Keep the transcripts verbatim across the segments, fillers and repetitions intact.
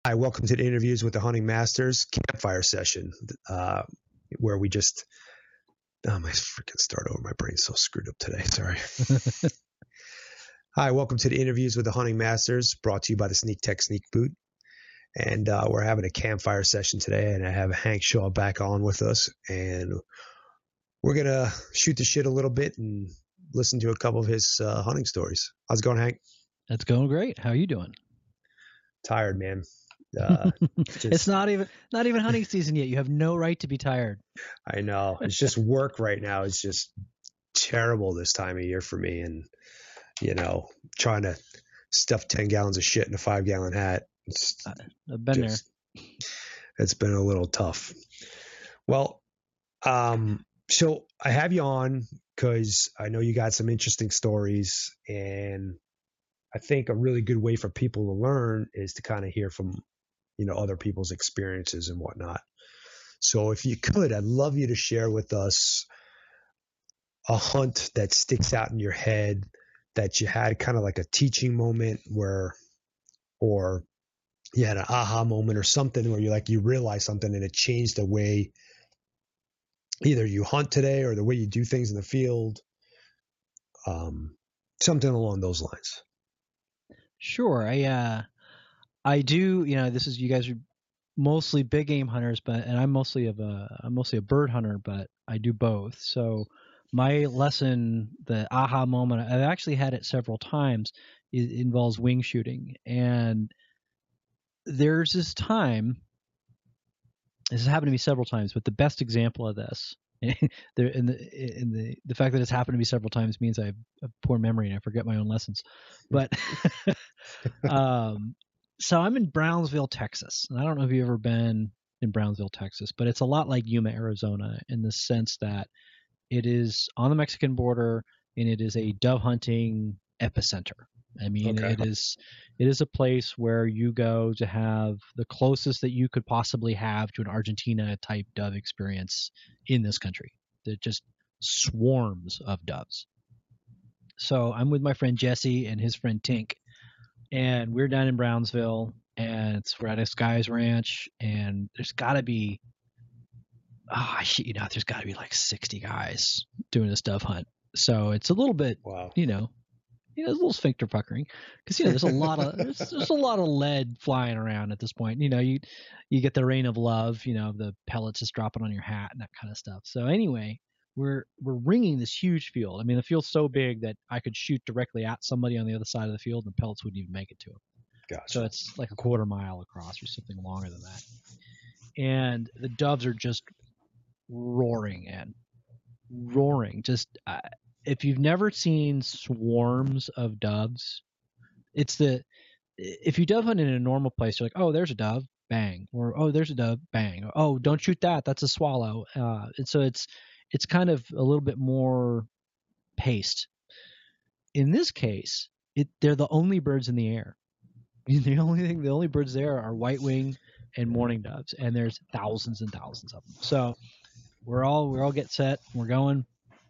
Hi, welcome to the Interviews with the Hunting Masters campfire session, uh, where we just, oh, my freaking start over. My brain's so screwed up today. Sorry. Hi, welcome to the Interviews with the Hunting Masters, brought to you by the Sneak Tech Sneak Boot. And uh, we're having a campfire session today, and I have Hank Shaw back on with us. And we're going to shoot the shit a little bit and listen to a couple of his uh, hunting stories. How's it going, Hank? It's going great. How are you doing? Tired, man. Uh, just, it's not even not even hunting season yet. You have no right to be tired. I know. It's just work right now. It's just terrible this time of year for me. And, you know, trying to stuff ten gallons of shit in a five gallon hat. It's I've been just, there. It's been a little tough. Well, um, so I have you on because I know you got some interesting stories, and I think a really good way for people to learn is to kind of hear from, you know, other people's experiences and whatnot. So if you could, I'd love you to share with us a hunt that sticks out in your head that you had kind of like a teaching moment where, or you had an aha moment or something where you like, you realized something and it changed the way either you hunt today or the way you do things in the field. Um, something along those lines. Sure. I, uh, I do, you know, this is, you guys are mostly big game hunters, but, and I'm mostly of a, I'm mostly a bird hunter, but I do both. So my lesson, the aha moment, I've actually had it several times. It involves wing shooting. And there's this time, this has happened to me several times, but the best example of this, there in the in the the fact that it's happened to me several times means I have a poor memory and I forget my own lessons. But um, so I'm in Brownsville, Texas, and I don't know if you've ever been in Brownsville, Texas, but it's a lot like Yuma, Arizona, in the sense that it is on the Mexican border and it is a dove hunting epicenter. I mean, okay. it is it is a place where you go to have the closest that you could possibly have to an Argentina type dove experience in this country. That just swarms of doves. So I'm with my friend Jesse and his friend Tink, and we're down in Brownsville, and it's, we're at this guy's ranch, and there's got to be, oh, I shit you not, there's got to be like sixty guys doing this dove hunt. So it's a little bit, wow. you know, you know, a little sphincter puckering because, you know, there's a lot of, there's, there's a lot of lead flying around at this point. You know, you, you get the rain of love, you know, the pellets just dropping on your hat and that kind of stuff. So anyway, we're, we're ringing this huge field. I mean, the field's so big that I could shoot directly at somebody on the other side of the field and the pellets wouldn't even make it to them. Gotcha. So it's like a quarter mile across or something longer than that. And the doves are just roaring in, roaring, just, uh, if you've never seen swarms of doves, it's the, if you dove hunt in a normal place, you're like, oh, there's a dove, bang, or oh, there's a dove, bang, or, oh, don't shoot that, that's a swallow. Uh, and so it's, it's kind of a little bit more paced. In this case, it, they're the only birds in the air. The only thing, the only birds there are white wing and mourning doves, and there's thousands and thousands of them. So we're all, we're all get set, we're going.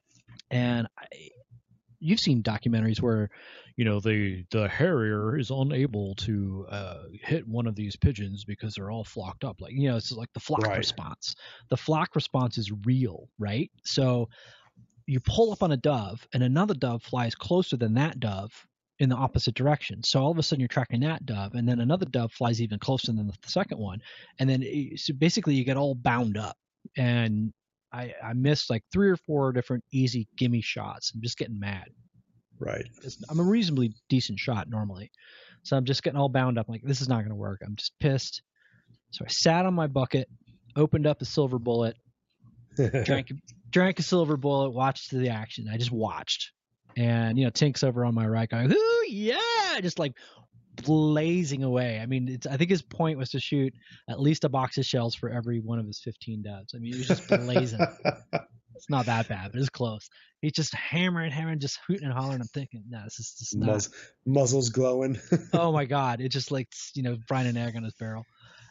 And I, you've seen documentaries where, you know, the the harrier is unable to uh, hit one of these pigeons because they're all flocked up. Like, you know, it's like the flock right. response. The flock response is real, right? So you pull up on a dove and another dove flies closer than that dove in the opposite direction. So all of a sudden you're tracking that dove, and then another dove flies even closer than the second one. And then so basically you get all bound up. And I, I missed like three or four different easy gimme shots. I'm just getting mad. Right. I'm a reasonably decent shot normally. So I'm just getting all bound up. I'm like, this is not going to work. I'm just pissed. So I sat on my bucket, opened up a silver bullet, drank, drank a silver bullet, watched the action. I just watched. And, you know, Tink's over on my right going, ooh, yeah, just like blazing away. I mean, it's, I think his point was to shoot at least a box of shells for every one of his fifteen doves. I mean, he was just blazing. It's not that bad, but it's close. He's just hammering, hammering, just hooting and hollering. I'm thinking, no, this is just not. Muzz, muzzle's glowing. Oh my God. It just like, you know, frying an egg on his barrel.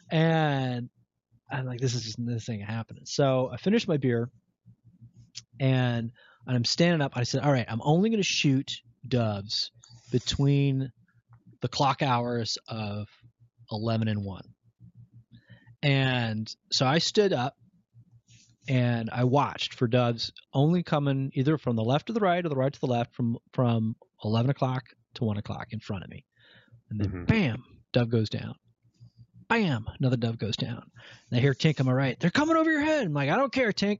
And I'm like, this is just, this ain't happening. So I finished my beer and, and I'm standing up. I said, all right, I'm only going to shoot doves between the clock hours of eleven and one. And so I stood up and I watched for doves only coming either from the left to the right or the right to the left from, from eleven o'clock to one o'clock in front of me. And then mm-hmm. bam, dove goes down. Bam, another dove goes down. And I hear Tink on my right. They're coming over your head. I'm like, I don't care, Tink.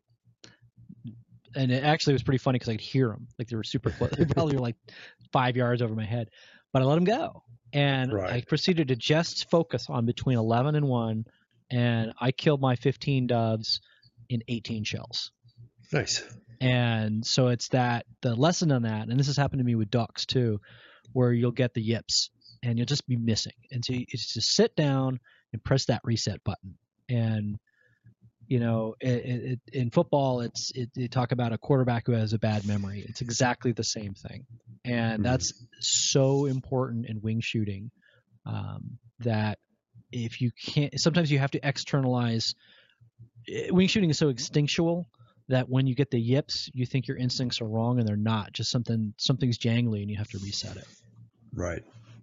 And it actually was pretty funny because I could hear them. Like they were super close. They probably were like five yards over my head. But I let them go. And right. I proceeded to just focus on between eleven and one. And I killed my fifteen doves in eighteen shells. Nice. And so it's that, the lesson on that, and this has happened to me with ducks too, where you'll get the yips and you'll just be missing. And so it's just sit down and press that reset button. And, you know, it, it, in football, it's it, they talk about a quarterback who has a bad memory. It's exactly the same thing. And that's so important in wing shooting um, that if you can't, sometimes you have to externalize. Wing shooting is so instinctual that when you get the yips, you think your instincts are wrong and they're not. Just something something's jangly and you have to reset it. Right.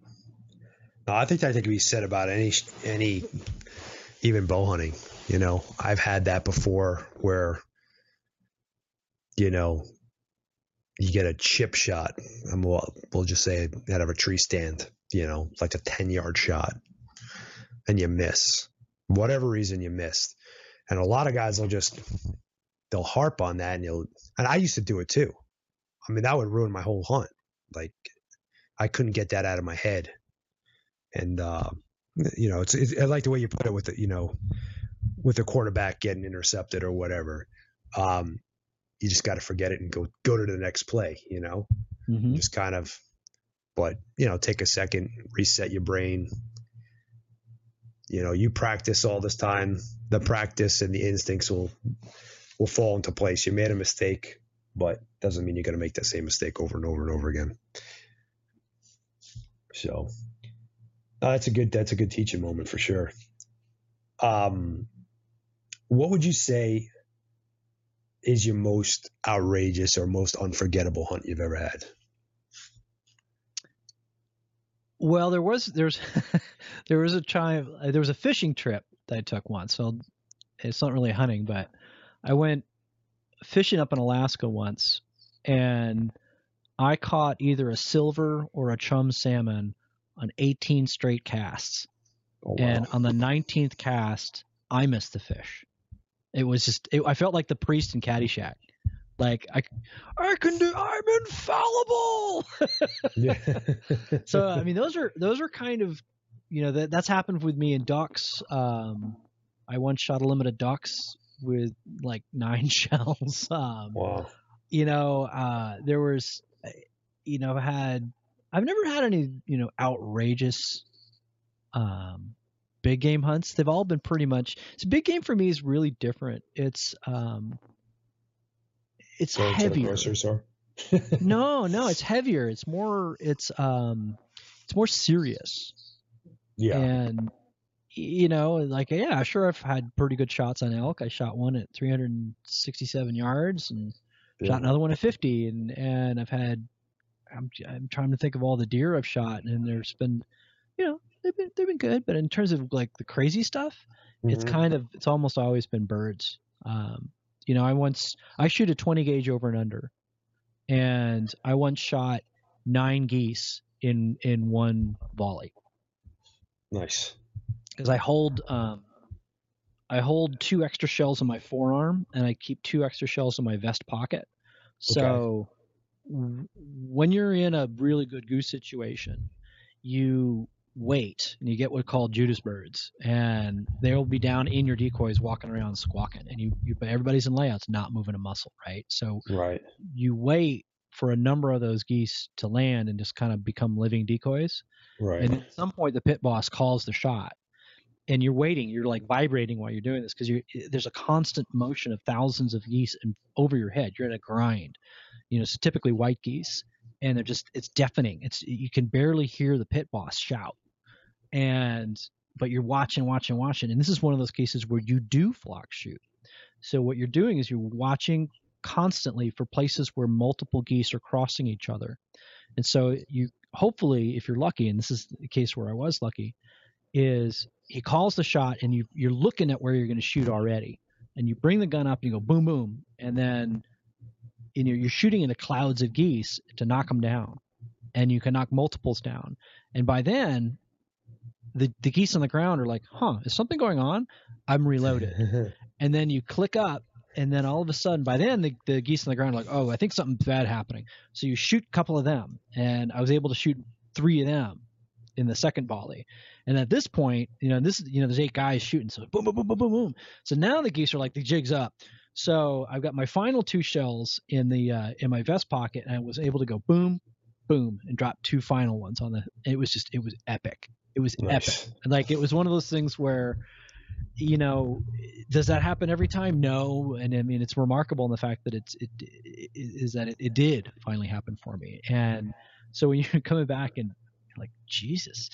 No, I think that can be said about any any even bow hunting. You know, I've had that before where, you know, you get a chip shot. I'm well, we'll just say out of a tree stand. You know, like a ten yard shot, and you miss. Whatever reason you missed. And a lot of guys will just, they'll harp on that and you'll, and I used to do it too. I mean, that would ruin my whole hunt. Like I couldn't get that out of my head. And, uh, you know, it's, it's, I like the way you put it with the, you know, with the quarterback getting intercepted or whatever. Um, you just got to forget it and go, go to the next play, you know, mm-hmm. just kind of, but, you know, take a second, reset your brain. You know, you practice all this time, the practice and the instincts will will fall into place. You made a mistake, but doesn't mean you're going to make that same mistake over and over and over again. So no, that's a good that's a good teaching moment for sure. Um, what would you say is your most outrageous or most unforgettable hunt you've ever had? Well, there was there's there was a time there was a fishing trip that I took once. So it's not really hunting, but I went fishing up in Alaska once, and I caught either a silver or a chum salmon on eighteen straight casts. Oh, wow. And on the nineteenth cast, I missed the fish. It was just it, I felt like the priest in Caddyshack. Like I, I can do. I'm infallible. Yeah. So I mean, those are those are kind of, you know, that that's happened with me in ducks. Um, I once shot a limited ducks with like nine shells. Um, wow. You know, uh, there was, you know, had I've never had any, you know, outrageous, um, big game hunts. They've all been pretty much. So big game for me is really different. It's um. It's Going heavier. To the grocery store? no, no, it's heavier. It's more. It's um, it's more serious. Yeah. And you know, like yeah, sure, I've had pretty good shots on elk. I shot one at three hundred sixty-seven yards, and yeah. shot another one at fifty. And and I've had. I'm I'm trying to think of all the deer I've shot, and there's been, you know, they've been they've been good. But in terms of like the crazy stuff, mm-hmm. it's kind of it's almost always been birds. Um. You know, I once I shoot a twenty gauge over and under, and I once shot nine geese in in one volley. Nice. Because I hold um, I hold two extra shells in my forearm, and I keep two extra shells in my vest pocket. So okay. when you're in a really good goose situation, you wait and you get what's called Judas birds, and they'll be down in your decoys walking around squawking, and you, you everybody's in layouts not moving a muscle, right? So right. you wait for a number of those geese to land and just kind of become living decoys, right? And at some point the pit boss calls the shot, and you're waiting, you're like vibrating while you're doing this because you there's a constant motion of thousands of geese and over your head. You're at a grind, you know. It's typically white geese, and they're just it's deafening. It's you can barely hear the pit boss shout. And but you're watching, watching, watching, and this is one of those cases where you do flock shoot. So what you're doing is you're watching constantly for places where multiple geese are crossing each other, and so you hopefully, if you're lucky, and this is the case where I was lucky, is he calls the shot, and you you're looking at where you're going to shoot already, and you bring the gun up and you go boom boom, and then you know, you're shooting into clouds of geese to knock them down, and you can knock multiples down, and by then the the geese on the ground are like, huh, is something going on? I'm reloaded. And then you click up, and then all of a sudden, by then, the, the geese on the ground are like, oh, I think something's bad happening. So you shoot a couple of them, and I was able to shoot three of them in the second volley. And at this point, you know, this you know, there's eight guys shooting, so boom, boom, boom, boom, boom, boom. So now the geese are like, the jig's up. So I've got my final two shells in the uh, in my vest pocket, and I was able to go boom, boom, and drop two final ones on the. It was just, it was epic. It was nice. Epic. Like, it was one of those things where, you know, does that happen every time? No. And I mean, it's remarkable in the fact that it's, it, it is that it, it did finally happen for me. And so when you're coming back and you're like, Jesus.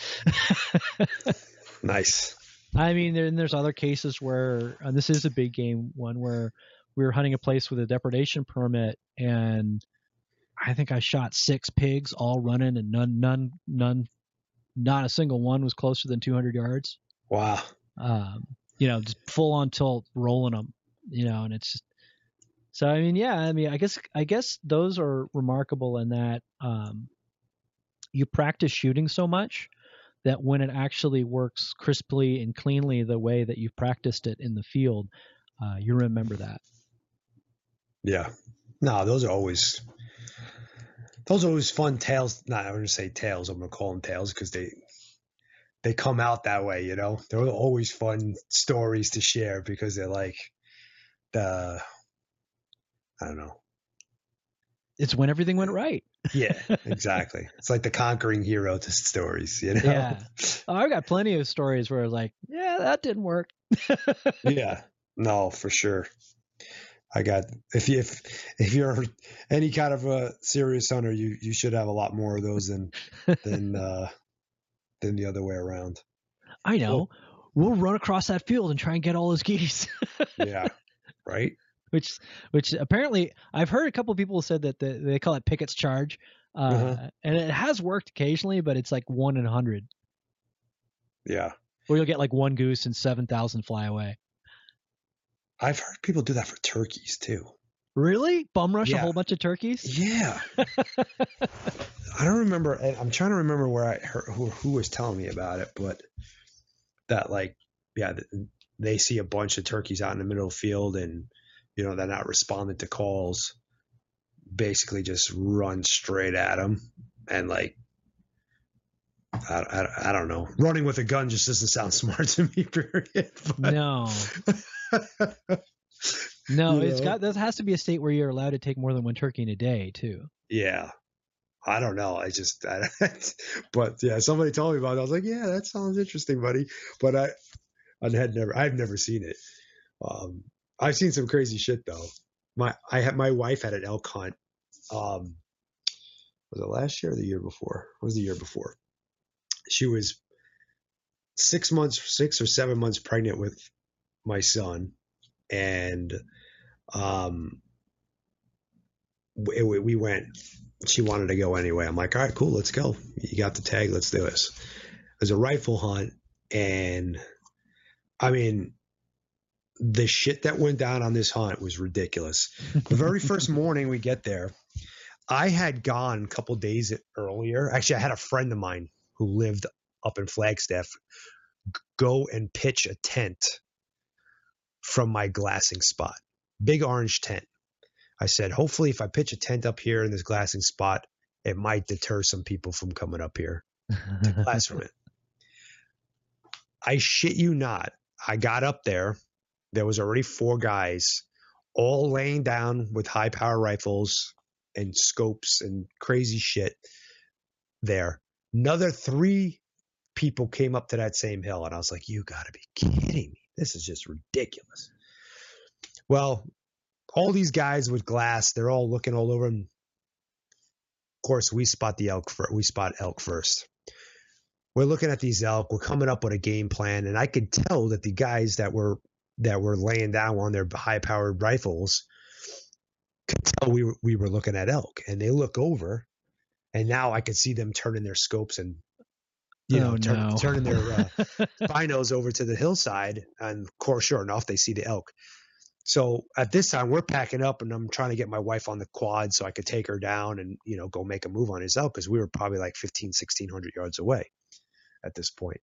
Nice. I mean, there, and there's other cases where, and this is a big game one, where we were hunting a place with a depredation permit, and I think I shot six pigs all running, and none, none, none, not a single one was closer than two hundred yards. Wow. Um, you know, just full on tilt rolling them, you know, and it's just, so, I mean, yeah, I mean, I guess, I guess those are remarkable in that, um, you practice shooting so much that when it actually works crisply and cleanly the way that you've practiced it in the field, uh, you remember that. Yeah. No, those are always, those are always fun tales. Not, I'm going to say tales. I'm going to call them tales because they, they come out that way, you know. They're always fun stories to share because they're like the, I don't know. It's when everything went right. Yeah, exactly. It's like the conquering hero to stories, you know. Yeah. Oh, I've got plenty of stories where I was like, yeah, that didn't work. Yeah. No, for sure. I got, if you, if, if you're any kind of a serious hunter, you, you should have a lot more of those than, than, uh, than the other way around. I know. We'll run across that field and try and get all those geese. Yeah. Right. Which, which apparently I've heard a couple of people said that the, they call it Pickett's charge. Uh, uh-huh. And it has worked occasionally, but it's like one in a hundred. Yeah. Or you'll get like one goose and seven thousand fly away. I've heard people do that for turkeys too. Really? Bum rush yeah. a whole bunch of turkeys? Yeah. I don't remember. I'm trying to remember where I heard who, who was telling me about it, but that like, yeah, they see a bunch of turkeys out in the middle of the field and, you know, they're not responding to calls, basically just run straight at them. And like, I, I, I don't know. Running with a gun just doesn't sound smart to me, period. But, no. No, it's know? got, that has to be a state where you're allowed to take more than one turkey in a day too. Yeah. I don't know. I just, I, but yeah, somebody told me about it. I was like, yeah, that sounds interesting, buddy. But I, I had never, I've never seen it. Um, I've seen some crazy shit though. My, I had, my wife had an elk hunt. Um, was it last year or the year before? It was the year before. She was six months, six or seven months pregnant with my son. And, um, we, we went, she wanted to go anyway. I'm like, all right, cool. Let's go. You got the tag. Let's do this. It was a rifle hunt. And I mean, the shit that went down on this hunt was ridiculous. The very first morning we get there, I had gone a couple days earlier. Actually, I had a friend of mine who lived up in Flagstaff go and pitch a tent from my glassing spot, big orange tent. I said, hopefully if I pitch a tent up here in this glassing spot, it might deter some people from coming up here to glass from it. I shit you not. I got up there. There was already four guys all laying down with high power rifles and scopes and crazy shit there. Another three people came up to that same hill. And I was like, you gotta be kidding me. This is just ridiculous. Well, all these guys with glass, they're all looking all over them. Of course, we spot the elk first. We spot elk first. We're looking at these elk. We're coming up with a game plan, and I could tell that the guys that were that were laying down on their high-powered rifles could tell we were, we were looking at elk. And they look over, and now I could see them turning their scopes and you oh, know, turn, no. turning their uh, binos over to the hillside. And of course, sure enough, they see the elk. So at this time, we're packing up, and I'm trying to get my wife on the quad so I could take her down and, you know, go make a move on his elk, because we were probably like fifteen, sixteen hundred yards away at this point.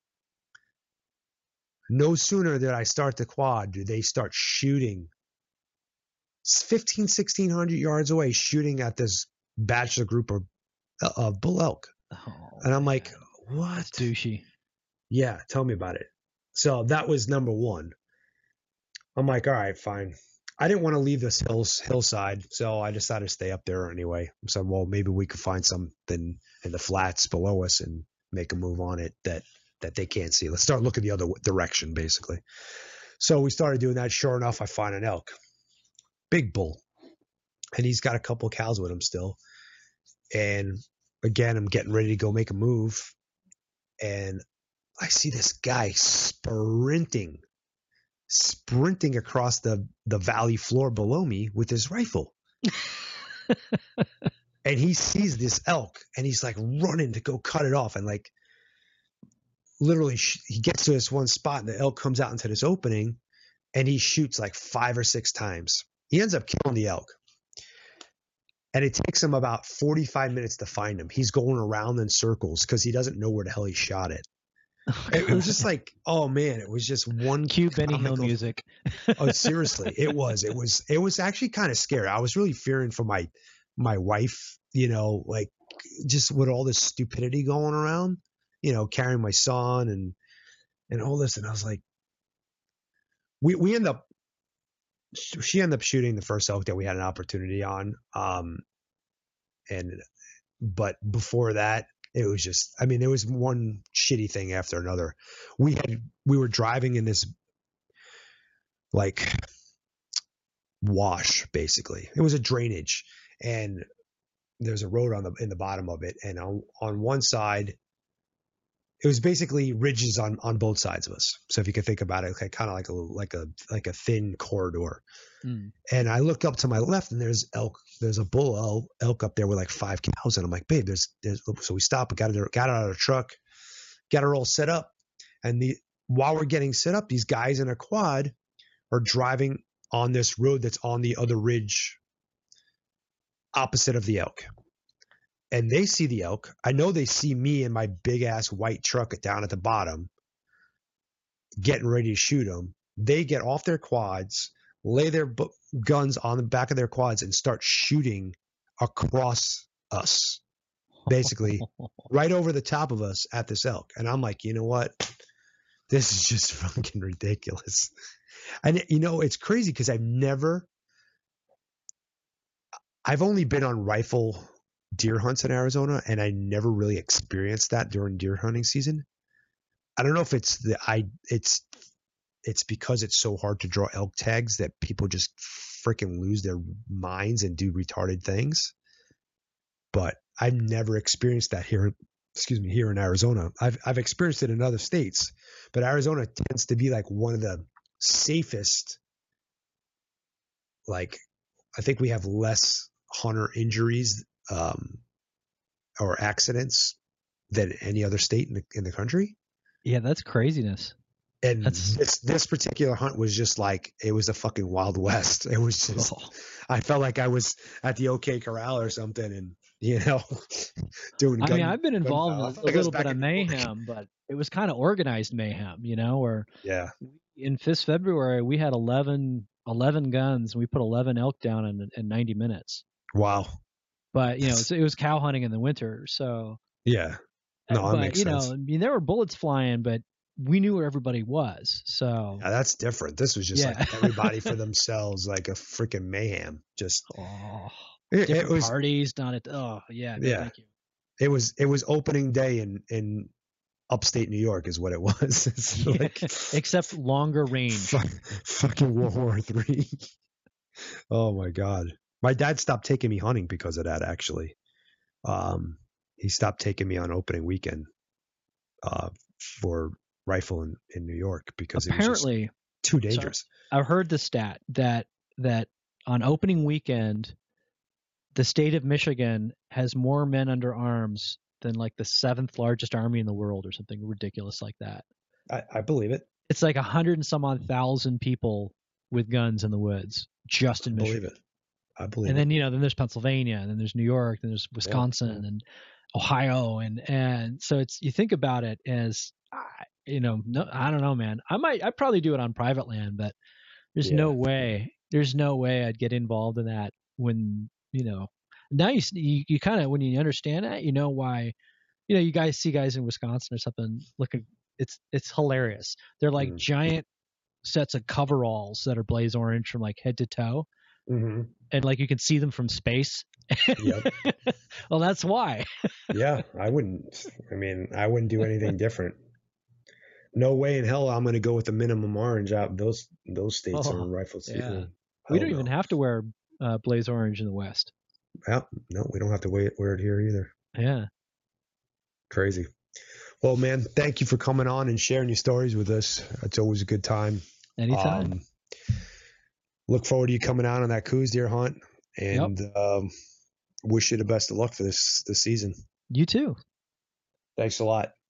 No sooner did I start the quad, do they start shooting fifteen, sixteen hundred yards away, shooting at this bachelor group of, of bull elk. Oh, and I'm man. like, what? That's douchey. Yeah, tell me about it. So that was number one. I'm like, all right, fine. I didn't want to leave this hills hillside, so I decided to stay up there anyway. So, well, maybe we could find something in the flats below us and make a move on it that that they can't see. Let's start looking the other direction, basically. So we started doing that. Sure enough, I find an elk, big bull, and he's got a couple of cows with him still. And again, I'm getting ready to go make a move, and I see this guy sprinting. sprinting across the, the valley floor below me with his rifle. And he sees this elk, and he's like running to go cut it off. And like literally sh- he gets to this one spot, and the elk comes out into this opening, and he shoots like five or six times. He ends up killing the elk. And it takes him about forty-five minutes to find him. He's going around in circles because he doesn't know where the hell he shot it. Oh, it, it was just like, oh man, it was just one cue Benny comical... Hill music. Oh, seriously, it was. It was. It was actually kind of scary. I was really fearing for my my wife. You know, like just with all this stupidity going around. You know, carrying my son and and all this, and I was like, we we end up. She ended up shooting the first elk that we had an opportunity on. Um, and but before that. It was just, I mean, there was one shitty thing after another. We had, we were driving in this like wash, basically. It was a drainage, and there's a road on the, in the bottom of it. And on, on one side, it was basically ridges on, on both sides of us. So if you could think about it, okay, kind of like a, like a, like a thin corridor. Mm. And I looked up to my left, and there's elk. There's a bull elk, elk up there with like five cows. And I'm like, babe, there's, there's, so we stopped, got it, got out of the truck, got her all set up. And the, while we're getting set up, these guys in a quad are driving on this road that's on the other ridge opposite of the elk. And they see the elk. I know they see me in my big ass white truck down at the bottom, getting ready to shoot them. They get off their quads, lay their bu- guns on the back of their quads, and start shooting across us, basically right over the top of us at this elk. And I'm like, you know what? This is just fucking ridiculous. And you know, it's crazy because I've never, I've only been on rifle deer hunts in Arizona, and I never really experienced that during deer hunting season. I don't know if it's the I it's it's because it's so hard to draw elk tags that people just freaking lose their minds and do retarded things. But I've never experienced that here. Excuse me, here in Arizona. I've I've experienced it in other states, but Arizona tends to be like one of the safest. Like, I think we have less hunter injuries um, or accidents than any other state in the in the country. Yeah, that's craziness. And that's... this this particular hunt was just like, it was a fucking Wild West. It was just, oh. I felt like I was at the OK Corral or something, and you know, doing. I gun, mean, I've been involved in a, like a little bit of mayhem, but it was kind of organized mayhem, you know. Where yeah, in this February we had eleven, eleven guns, and we put eleven elk down in in ninety minutes. Wow. But you know, it was cow hunting in the winter, so yeah. No, that but, makes you sense. know, I mean, there were bullets flying, but we knew where everybody was. So yeah, that's different. This was just yeah. like everybody for themselves, like a freaking mayhem. Just oh, it, different it was, parties, not at oh yeah, no, yeah. Thank you. It was it was opening day in in upstate New York is what it was. It's like, except longer range. Fuck, fucking World War Three. Oh my God. My dad stopped taking me hunting because of that, actually. Um, he stopped taking me on opening weekend uh, for rifle in, in New York because apparently it was just too dangerous. Sorry, I heard the stat that that on opening weekend, the state of Michigan has more men under arms than like the seventh largest army in the world or something ridiculous like that. I, I believe it. It's like a hundred and some odd thousand people with guns in the woods just in I Michigan. believe it. I believe and it. then you know then there's Pennsylvania, and then there's New York, then there's Wisconsin, yeah. and Ohio, and and so it's you think about it as you know no I don't know, man. I might I'd probably do it on private land, but there's yeah. no way there's no way I'd get involved in that when you know now you you, you kind of when you understand that you know why you know you guys see guys in Wisconsin or something looking it's it's hilarious. They're like mm. giant sets of coveralls that are blaze orange from like head to toe. Mm-hmm. And like you can see them from space. Yep. Well, that's why. Yeah, I wouldn't. I mean, I wouldn't do anything different. No way in hell I'm going to go with the minimum orange out. Those those states oh, are rifle states. Yeah. We don't know. even have to wear uh, blaze orange in the West. Well, no, we don't have to wear it, wear it here either. Yeah. Crazy. Well, man, thank you for coming on and sharing your stories with us. It's always a good time. Anytime. Um, look forward to you coming out on that Coues deer hunt, and yep. um, wish you the best of luck for this this season. You too. Thanks a lot.